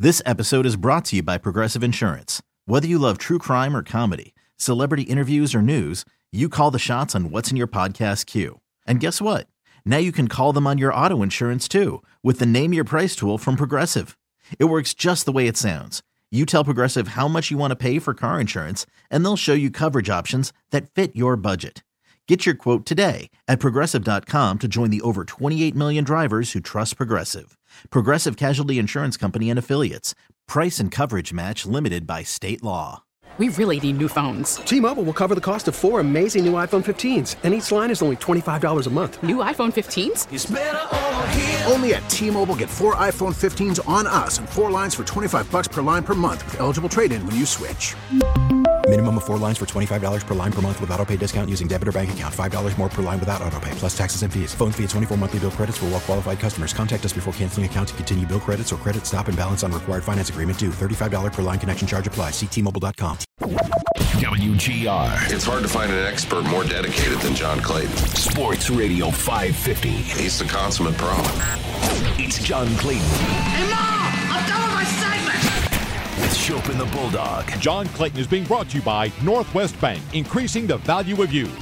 This episode is brought to you by Progressive Insurance. Whether you love true crime or comedy, celebrity interviews or news, you call the shots on what's in your podcast queue. And guess what? Now you can call them on your auto insurance too with the Name Your Price tool from Progressive. It works just the way it sounds. You tell Progressive how much you want to pay for car insurance, and they'll show you coverage options that fit your budget. Get your quote today at Progressive.com to join the over 28 million drivers who trust Progressive. Progressive Casualty Insurance Company and Affiliates. Price and coverage match limited by state law. We really need new phones. T-Mobile will cover the cost of 4 amazing new iPhone 15s, and each line is only $25 a month. New iPhone 15s? It's better over here. Only at T-Mobile, get 4 iPhone 15s on us and 4 lines for $25 per line per month with eligible trade-in when you switch. Minimum of 4 lines for $25 per line per month with autopay discount using debit or bank account. $5 more per line without autopay, plus taxes and fees. Phone fee at 24 monthly bill credits for well-qualified customers. Contact us before canceling account to continue bill credits or credit stop and balance on required finance agreement due. $35 per line connection charge applies. See T-Mobile.com. WGR. It's hard to find an expert more dedicated than John Clayton. Sports Radio 550. He's the consummate pro. It's John Clayton. Hey, Mom! I'm done with my segment! With Chopin the Bulldog. John Clayton is being brought to you by Northwest Bank, increasing the value of you.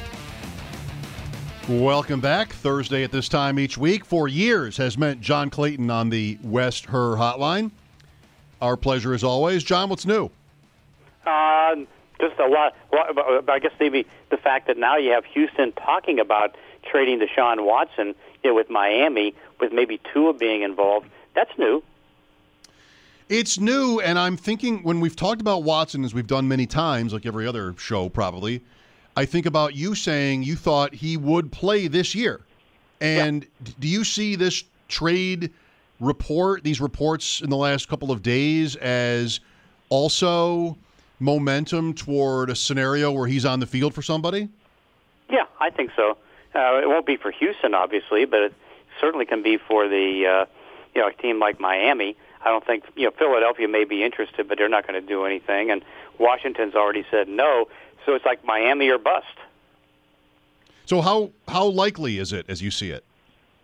Welcome back. Thursday at this time each week for years has meant John Clayton on the West Her Hotline. Our pleasure as always. John, what's new? Just a lot. I guess maybe the fact that now you have Houston talking about trading Deshaun Watson, with Miami, with maybe Tua being involved. That's new. It's new, and I'm thinking when we've talked about Watson, as we've done many times, like every other show probably, I think about you saying you thought he would play this year. And do you see this trade report, these reports in the last couple of days, as also momentum toward a scenario where he's on the field for somebody? Yeah, I think so. It won't be for Houston, obviously, but it certainly can be for the a team like Miami. I don't think Philadelphia may be interested, but they're not going to do anything, and Washington's already said no. So it's like Miami or bust. So how likely is it as you see it?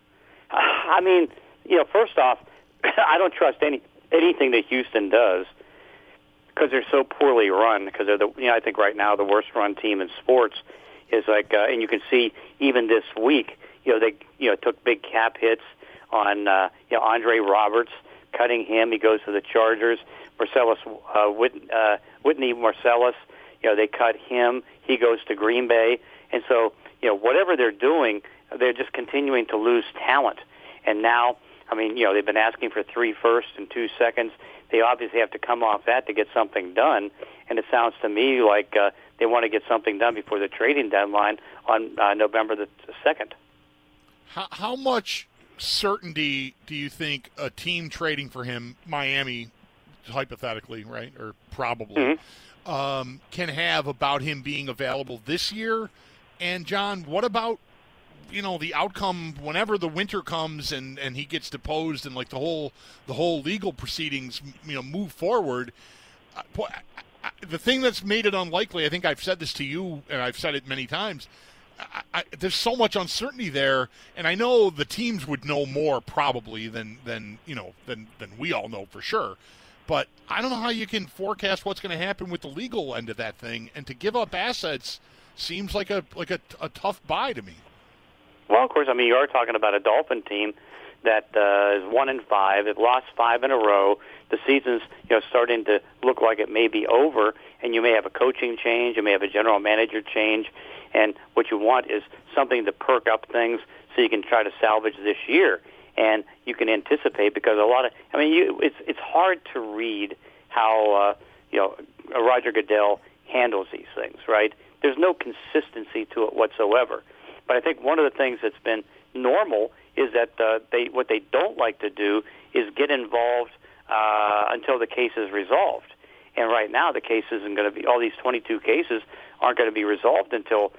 I mean, first off, I don't trust anything that Houston does, because they're so poorly run. Because they're I think right now the worst run team in sports is like, and you can see even this week, they took big cap hits on Andre Roberts, cutting him. He goes to the Chargers. Marcellus Whitney Marcellus, they cut him. He goes to Green Bay, and so whatever they're doing, they're just continuing to lose talent. And now, I mean, they've been asking for 3 firsts and 2 seconds. They obviously have to come off that to get something done, and it sounds to me like they want to get something done before the trading deadline on November the 2nd. How much certainty do you think a team trading for him, Miami, hypothetically, right, or probably, can have about him being available this year? And, John, what about the outcome whenever the winter comes and he gets deposed and like the whole legal proceedings move forward? The thing that's made it unlikely, I think I've said this to you and I've said it many times, there's so much uncertainty there, and I know the teams would know more probably than we all know for sure. But I don't know how you can forecast what's going to happen with the legal end of that thing, and to give up assets seems like a tough buy to me. Well, of course, I mean, you are talking about a Dolphin team that is 1-5. They've lost 5 in a row. The season's starting to look like it may be over, and you may have a coaching change, you may have a general manager change, and what you want is something to perk up things so you can try to salvage this year. And you can anticipate, because it's hard to read how Roger Goodell handles these things, right? There's no consistency to it whatsoever. But I think one of the things that's been normal is that what they don't like to do is get involved until the case is resolved. And right now, the case isn't going to be. All these 22 cases aren't going to be resolved until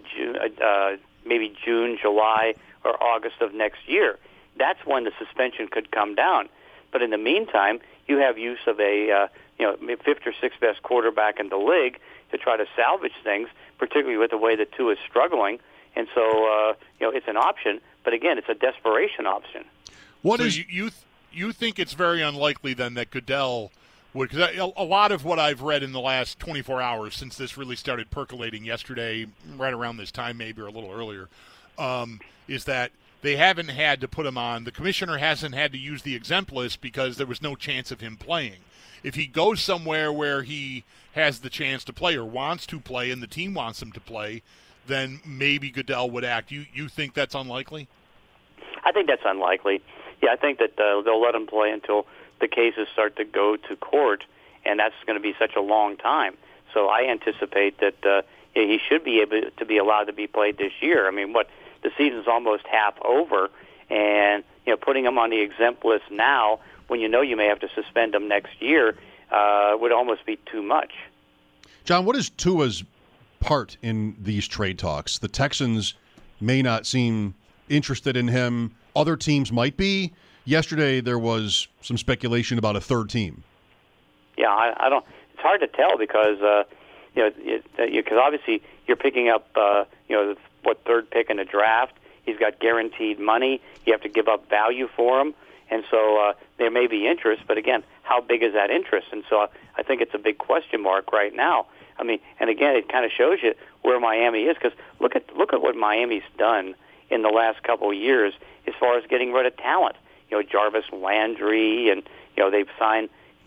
maybe June, July, or August of next year. That's when the suspension could come down. But in the meantime, you have use of a 5th or 6th best quarterback in the league to try to salvage things, particularly with the way the Tua is struggling. And so it's an option, but again, it's a desperation option. What is you you think it's very unlikely then that Goodell would, because a lot of what I've read in the last 24 hours since this really started percolating yesterday, right around this time maybe or a little earlier, is that they haven't had to put him on. The commissioner hasn't had to use the exempt list because there was no chance of him playing. If he goes somewhere where he has the chance to play or wants to play and the team wants him to play, then maybe Goodell would act. You think that's unlikely? I think that's unlikely. Yeah, I think that they'll let him play until the cases start to go to court, and that's going to be such a long time. So I anticipate that he should be able to be allowed to be played this year. I mean, the season's almost half over, and putting him on the exempt list now, when you know you may have to suspend him next year, would almost be too much. John, what is Tua's part in these trade talks? The Texans may not seem interested in him. Other teams might be. Yesterday there was some speculation about a third team. Yeah, I don't. It's hard to tell because because obviously you're picking up what third pick in the draft. He's got guaranteed money. You have to give up value for him, and so there may be interest. But again, how big is that interest? And so I think it's a big question mark right now. I mean, and again, it kind of shows you where Miami is because look at what Miami's done in the last couple of years as far as getting rid of talent. Jarvis Landry, and they've signed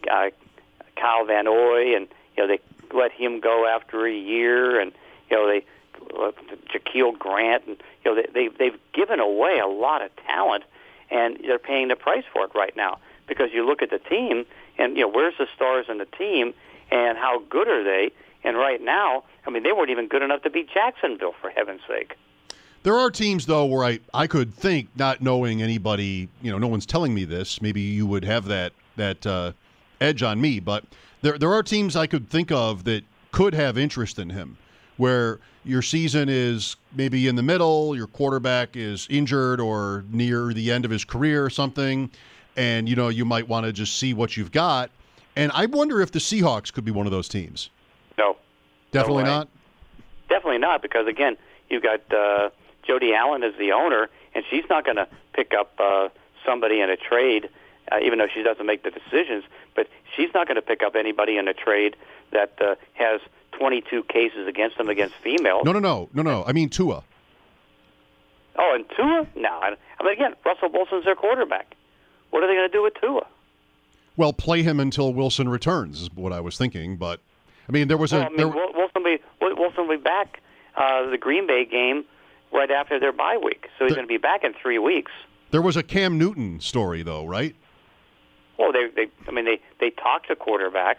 Kyle Van Noy, and they let him go after a year, and they Jaquil Grant, and they've given away a lot of talent, and they're paying the price for it right now because you look at the team, and where's the stars in the team, and how good are they? And right now, I mean, they weren't even good enough to beat Jacksonville, for heaven's sake. There are teams, though, where I could think, not knowing anybody, no one's telling me this, maybe you would have that edge on me, but there are teams I could think of that could have interest in him, where your season is maybe in the middle, your quarterback is injured or near the end of his career or something, and, you might want to just see what you've got. And I wonder if the Seahawks could be one of those teams. No. Definitely not? Definitely not, because, again, you've got Jody Allen as the owner, and she's not going to pick up somebody in a trade, even though she doesn't make the decisions, but she's not going to pick up anybody in a trade that has 22 cases against them against females. No. I mean Tua. Oh, and Tua? No. I mean, again, Russell Wilson's their quarterback. What are they going to do with Tua? Well, play him until Wilson returns is what I was thinking, but I mean, there was Wilson will be back the Green Bay game right after their bye week, so he's going to be back in 3 weeks. There was a Cam Newton story, though, right? Well, they talk to quarterbacks,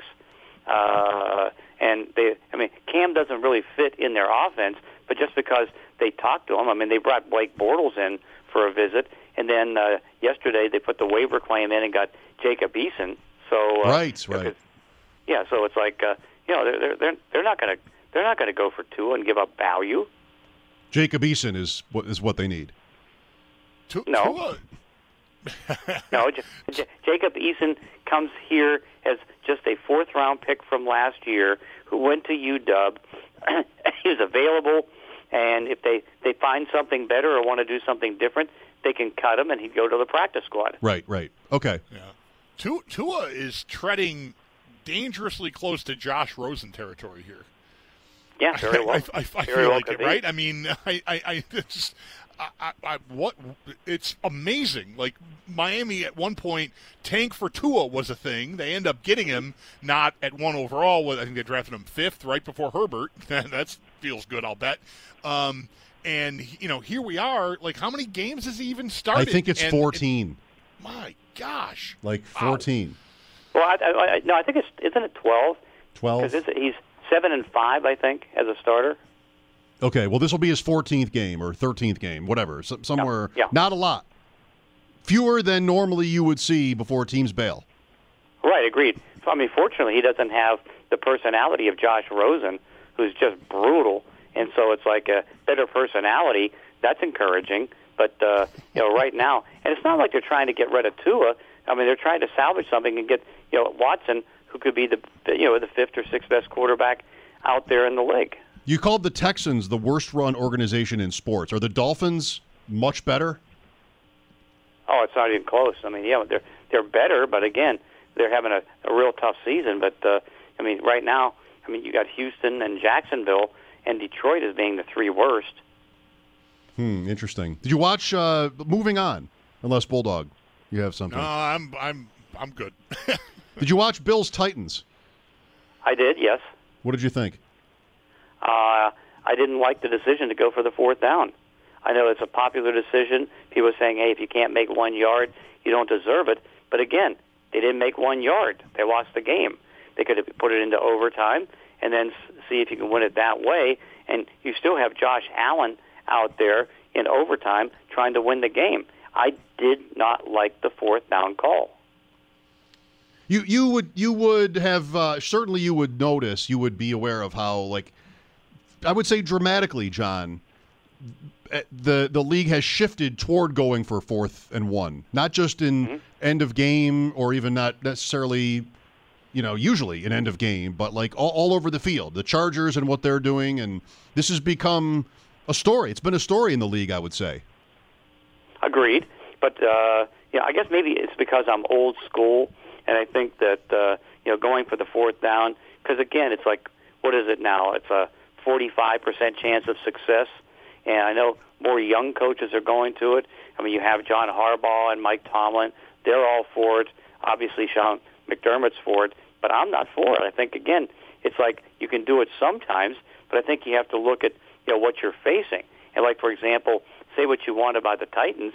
and Cam doesn't really fit in their offense, but just because they talked to him, they brought Blake Bortles in for a visit, and then yesterday they put the waiver claim in and got Jacob Eason. So right. Yeah, so it's like they're not going to go for Tua and give up value. Jacob Eason is what they need. No. No, Jacob Eason comes here as just a fourth-round pick from last year who went to UW. He's available, and if they find something better or want to do something different, they can cut him, and he'd go to the practice squad. Right. Okay. Yeah. Tua is treading dangerously close to Josh Rosen territory here. Yeah, very well. I feel like it, right? I mean, it's amazing. Like, Miami at one point, tank for Tua was a thing. They end up getting him not at 1 overall. I think they drafted him 5th right before Herbert. That feels good, I'll bet. And, here we are. Like, how many games has he even started? I think it's 14. My gosh. Like 14. Wow. Well, I think isn't it 12? 12? Because he's 7-5, I think, as a starter. Okay, well, this will be his 14th game or 13th game, whatever, somewhere. Yeah. Not a lot. Fewer than normally you would see before teams bail. Right, agreed. So, fortunately, he doesn't have the personality of Josh Rosen, who's just brutal, and so it's like a better personality. That's encouraging. But, right now, and it's not like they're trying to get rid of Tua. They're trying to salvage something and get, Watson, who could be the 5th or 6th best quarterback out there in the league. You called the Texans the worst-run organization in sports. Are the Dolphins much better? Oh, it's not even close. they're better, but again, they're having a real tough season. But I mean, right now, I mean, you got Houston and Jacksonville, and Detroit as being the three worst. Interesting. Did you watch moving on? Unless Bulldog, you have something. No, I'm good. Did you watch Bills Titans? I did, yes. What did you think? I didn't like the decision to go for the fourth down. I know it's a popular decision. People are saying, hey, if you can't make 1 yard, you don't deserve it. But again, they didn't make 1 yard. They lost the game. They could have put it into overtime and then see if you can win it that way. And you still have Josh Allen out there in overtime trying to win the game. I did not like the fourth down call. You would have certainly you would notice, you would be aware of how, like, I would say dramatically, John, the league has shifted toward going for 4th and 1, not just in end of game or even not necessarily, usually in end of game, but like all over the field. The Chargers and what they're doing, and this has become a story. It's been a story in the league, I would say. Agreed, but I guess maybe it's because I'm old school, and I think that going for the fourth down, because again, it's like, what is it now? It's a 45% chance of success, and I know more young coaches are going to it. I mean, you have John Harbaugh and Mike Tomlin; they're all for it. Obviously, Sean McDermott's for it, but I'm not for it. I think again, it's like you can do it sometimes, but I think you have to look at what you're facing, and like for example, say what you want about the Titans,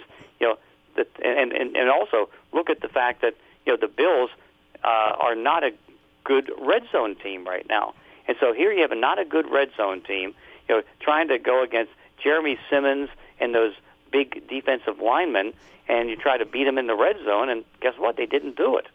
and also look at the fact that the Bills are not a good red zone team right now. And so here you have not a good red zone team, trying to go against Jeremy Simmons and those big defensive linemen, and you try to beat them in the red zone, and guess what? They didn't do it.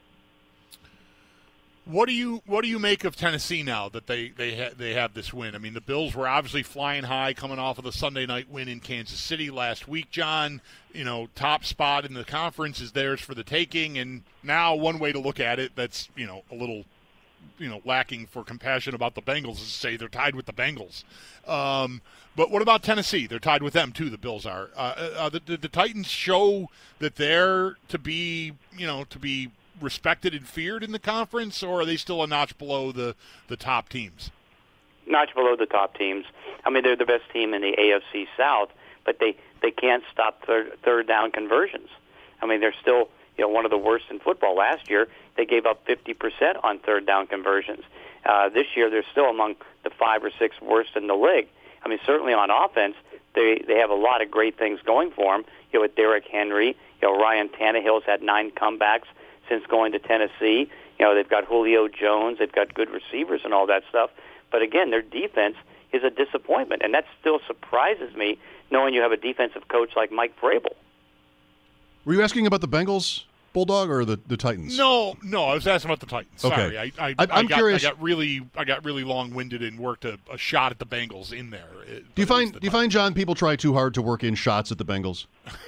What do you make of Tennessee now that they have this win? I mean, the Bills were obviously flying high coming off of the Sunday night win in Kansas City last week, John. Top spot in the conference is theirs for the taking, and now one way to look at it that's, a little lacking for compassion about the Bengals is to say they're tied with the Bengals. But what about Tennessee? They're tied with them too, the Bills are. The Titans show that they're to be respected and feared in the conference, or are they still a notch below the top teams? Notch below the top teams. I mean, they're the best team in the AFC South, but they can't stop third down conversions. I mean, they're still one of the worst in football. Last year, they gave up 50% on third down conversions. This year, they're still among the 5 or 6 worst in the league. I mean, certainly on offense, they have a lot of great things going for them. With Derrick Henry, Ryan Tannehill's had 9 comebacks since going to Tennessee. They've got Julio Jones, they've got good receivers and all that stuff. But again, their defense is a disappointment, and that still surprises me, knowing you have a defensive coach like Mike Vrabel. Were you asking about the Bengals, Bulldog, or the Titans? No, I was asking about the Titans. Okay. Sorry, I'm curious. I got really long-winded and worked a shot at the Bengals in there. Do you find, John, people try too hard to work in shots at the Bengals?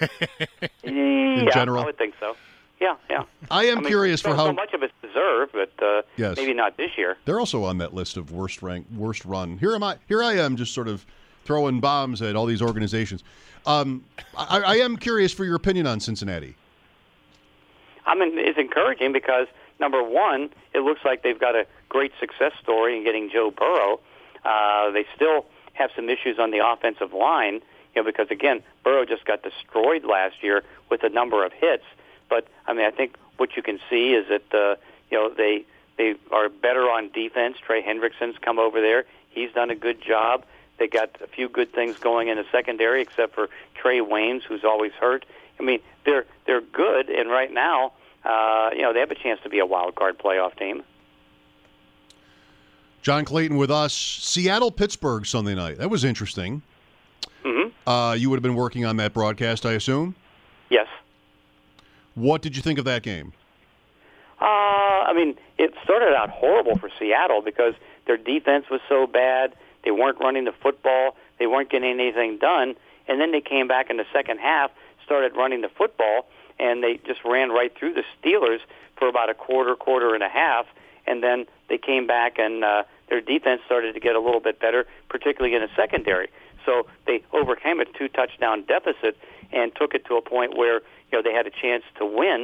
In general, I would think so. Yeah. I am curious for how so much of it's deserved, but yes. Maybe not this year. They're also on that list of worst run. Here I am, just sort of throwing bombs at all these organizations. I am curious for your opinion on Cincinnati. I mean, it's encouraging because, number one, it looks like they've got a great success story in getting Joe Burrow. They still have some issues on the offensive line, because, again, Burrow just got destroyed last year with a number of hits. But, I mean, I think what you can see is that, they are better on defense. Trey Hendrickson's come over there. He's done a good job. They got a few good things going in the secondary, except for Trey Waynes, who's always hurt. I mean, they're good, and right now, they have a chance to be a wild card playoff team. John Clayton with us. Seattle-Pittsburgh Sunday night. That was interesting. Mm-hmm. You would have been working on that broadcast, I assume? Yes. What did you think of that game? I mean, it started out horrible for Seattle because their defense was so bad. They weren't running the football. They weren't getting anything done. And then they came back in the second half, started running the football, and they just ran right through the Steelers for about a quarter and a half. And then they came back, and their defense started to get a little bit better, particularly in the secondary. So they overcame a 2-touchdown deficit and took it to a point where they had a chance to win.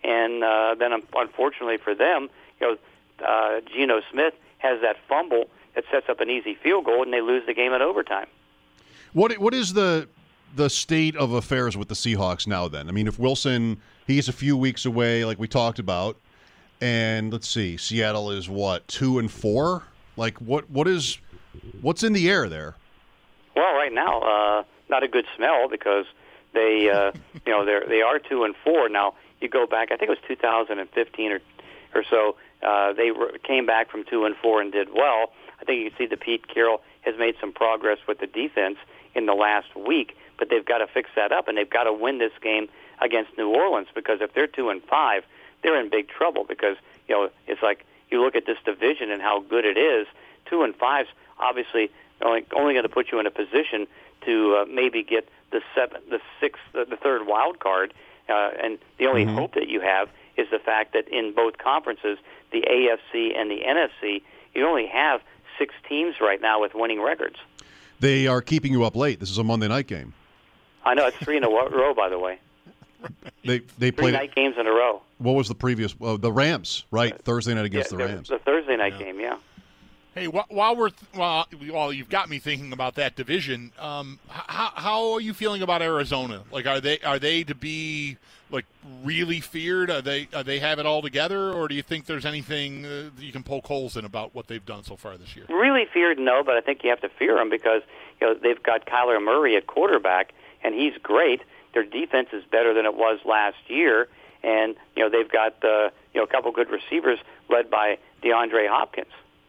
and then unfortunately for them, Geno Smith has that fumble that sets up an easy field goal, and they lose the game in overtime. What is the state of affairs with the Seahawks now then? I mean, if Wilson, he's a few weeks away, like we talked about, and let's see, Seattle is what, 2-4? Like what's in the air there? Well, right now, not a good smell because they they are 2-4 now. You go back, I think it was 2015 or so. They came back from 2-4 and did well. I think you can see that Pete Carroll has made some progress with the defense in the last week, but they've got to fix that up, and they've got to win this game against New Orleans, because if they're 2-5, they're in big trouble, because it's like you look at this division and how good it is. 2-5's obviously only going to put you in a position to maybe get the third wild card, and the only hope that you have is the fact that in both conferences, the AFC and the NFC, you only have 6 teams right now with winning records. They are keeping you up late. This is a Monday night game. I know, it's 3 in a row, by the way. They 3 played night games in a row. What was the previous? The Rams, right? Thursday night against the Rams. The Thursday night game, yeah. Hey, while you've got me thinking about that division, how are you feeling about Arizona? Like, are they to be like really feared? Are they have it all together, or do you think there's anything that you can poke holes in about what they've done so far this year? Really feared, no, but I think you have to fear them because they've got Kyler Murray at quarterback, and he's great. Their defense is better than it was last year, and they've got a couple good receivers led by DeAndre Hopkins.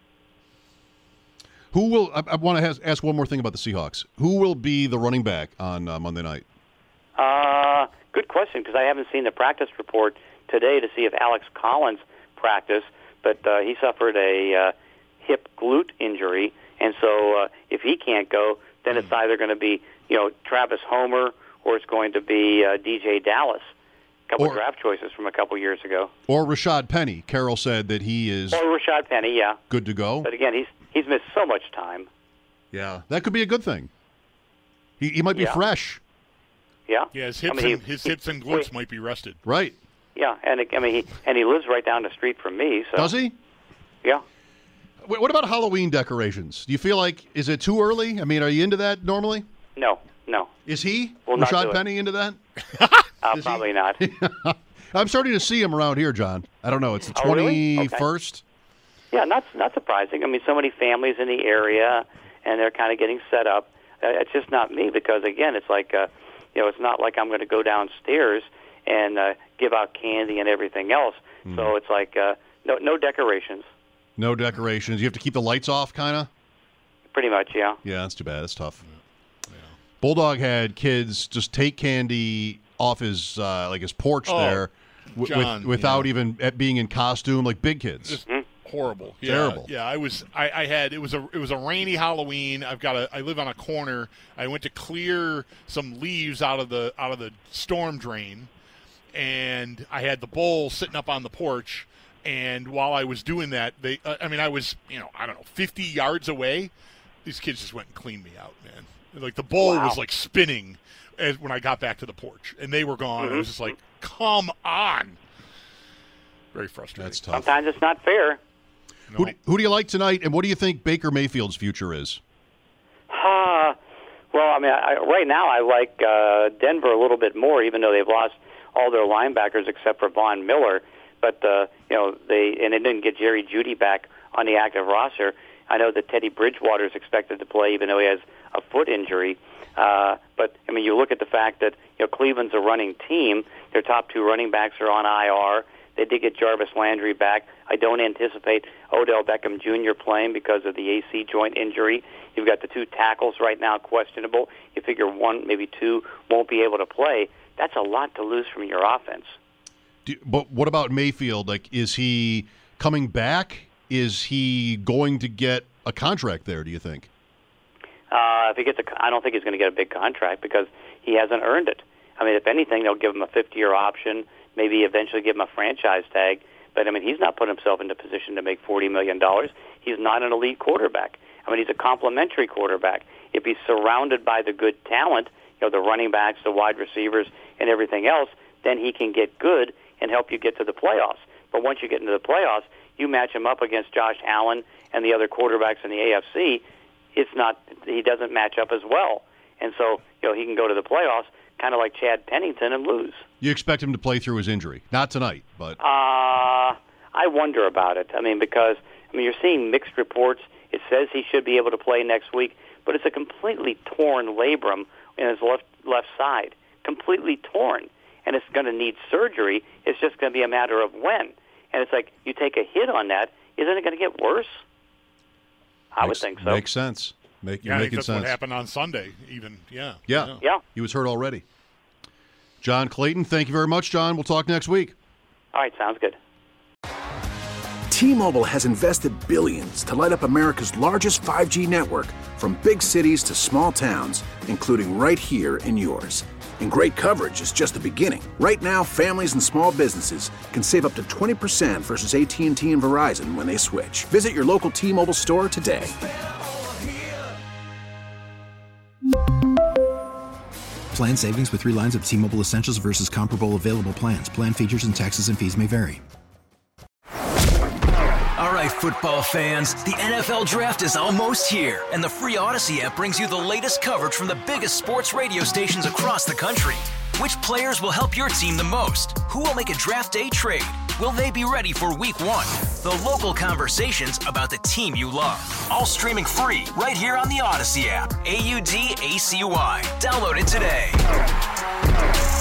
Who will? I want to ask one more thing about the Seahawks. Who will be the running back on Monday night? Good question, because I haven't seen the practice report today to see if Alex Collins practiced, but he suffered a hip glute injury, and so if he can't go, then it's either going to be Travis Homer or it's going to be DJ Dallas. A couple of draft choices from a couple years ago. Or Rashad Penny. Carroll said that he is. Or Rashad Penny, yeah. Good to go. But again, he's missed so much time. Yeah, that could be a good thing. He might be fresh. Yeah. Yeah, his hips and glutes might be rested. Right. Yeah, and he lives right down the street from me. So. Does he? Yeah. What about Halloween decorations? Do you feel like, is it too early? I mean, are you into that normally? No. Is he? Will Rashad Penny into that? Probably not. I'm starting to see him around here, John. I don't know. It's the 21st. Really? Okay. Yeah, not surprising. I mean, so many families in the area, and they're kind of getting set up. It's just not me because, again, it's like, it's not like I'm going to go downstairs and give out candy and everything else. So it's like no decorations. No decorations. You have to keep the lights off, kind of? Pretty much, yeah. Yeah, that's too bad. That's tough. Yeah. Bulldog had kids just take candy off his his porch there John, without even being in costume, like big kids. Just horrible. Yeah, terrible. Yeah, it was a rainy Halloween. I live on a corner. I went to clear some leaves out of the storm drain, and I had the bowl sitting up on the porch. And while I was doing that, I was 50 yards away. These kids just went and cleaned me out, man. Like the bowl was like spinning when I got back to the porch, and they were gone. I was just like, come on. Very frustrating. That's tough. Sometimes it's not fair. No. Who do you like tonight, and what do you think Baker Mayfield's future is? Well, I mean, right now I like Denver a little bit more, even though they've lost all their linebackers except for Von Miller. But they didn't get Jerry Jeudy back on the active roster. I know that Teddy Bridgewater is expected to play, even though he has a foot injury. But I mean, you look at the fact that Cleveland's a running team. Their top 2 running backs are on IR. They did get Jarvis Landry back. I don't anticipate Odell Beckham Jr. playing because of the AC joint injury. You've got the 2 tackles right now questionable. You figure 1, maybe 2 won't be able to play. That's a lot to lose from your offense. But what about Mayfield? Like, is he coming back? Is he going to get a contract there, do you think? If he gets I don't think he's going to get a big contract because he hasn't earned it. I mean, if anything, they'll give him a 50-year option, maybe eventually give him a franchise tag. But, I mean, he's not put himself into position to make $40 million. He's not an elite quarterback. I mean, he's a complimentary quarterback. If he's surrounded by the good talent, the running backs, the wide receivers, and everything else, then he can get good. and help you get to the playoffs. But once you get into the playoffs, you match him up against Josh Allen and the other quarterbacks in the AFC. He doesn't match up as well. And so, he can go to the playoffs kind of like Chad Pennington and lose. You expect him to play through his injury? Not tonight, but... I wonder about it. Because you're seeing mixed reports. It says he should be able to play next week, but it's a completely torn labrum in his left side. Completely torn. And it's going to need surgery. It's just going to be a matter of when. And it's like, you take a hit on that, isn't it going to get worse? I would think so. Makes sense. I think that's what happened on Sunday, even. Yeah. He was hurt already. John Clayton, thank you very much, John. We'll talk next week. All right, sounds good. T-Mobile has invested billions to light up America's largest 5G network, from big cities to small towns, including right here in yours. And great coverage is just the beginning. Right now, families and small businesses can save up to 20% versus AT&T and Verizon when they switch. Visit your local T-Mobile store today. Plan savings with 3 lines of T-Mobile Essentials versus comparable available plans. Plan features and taxes and fees may vary. All right, football fans, the NFL Draft is almost here, and the free Odyssey app brings you the latest coverage from the biggest sports radio stations across the country. Which players will help your team the most? Who will make a draft day trade? Will they be ready for Week 1? The local conversations about the team you love. All streaming free right here on the Odyssey app. AUDACY. Download it today.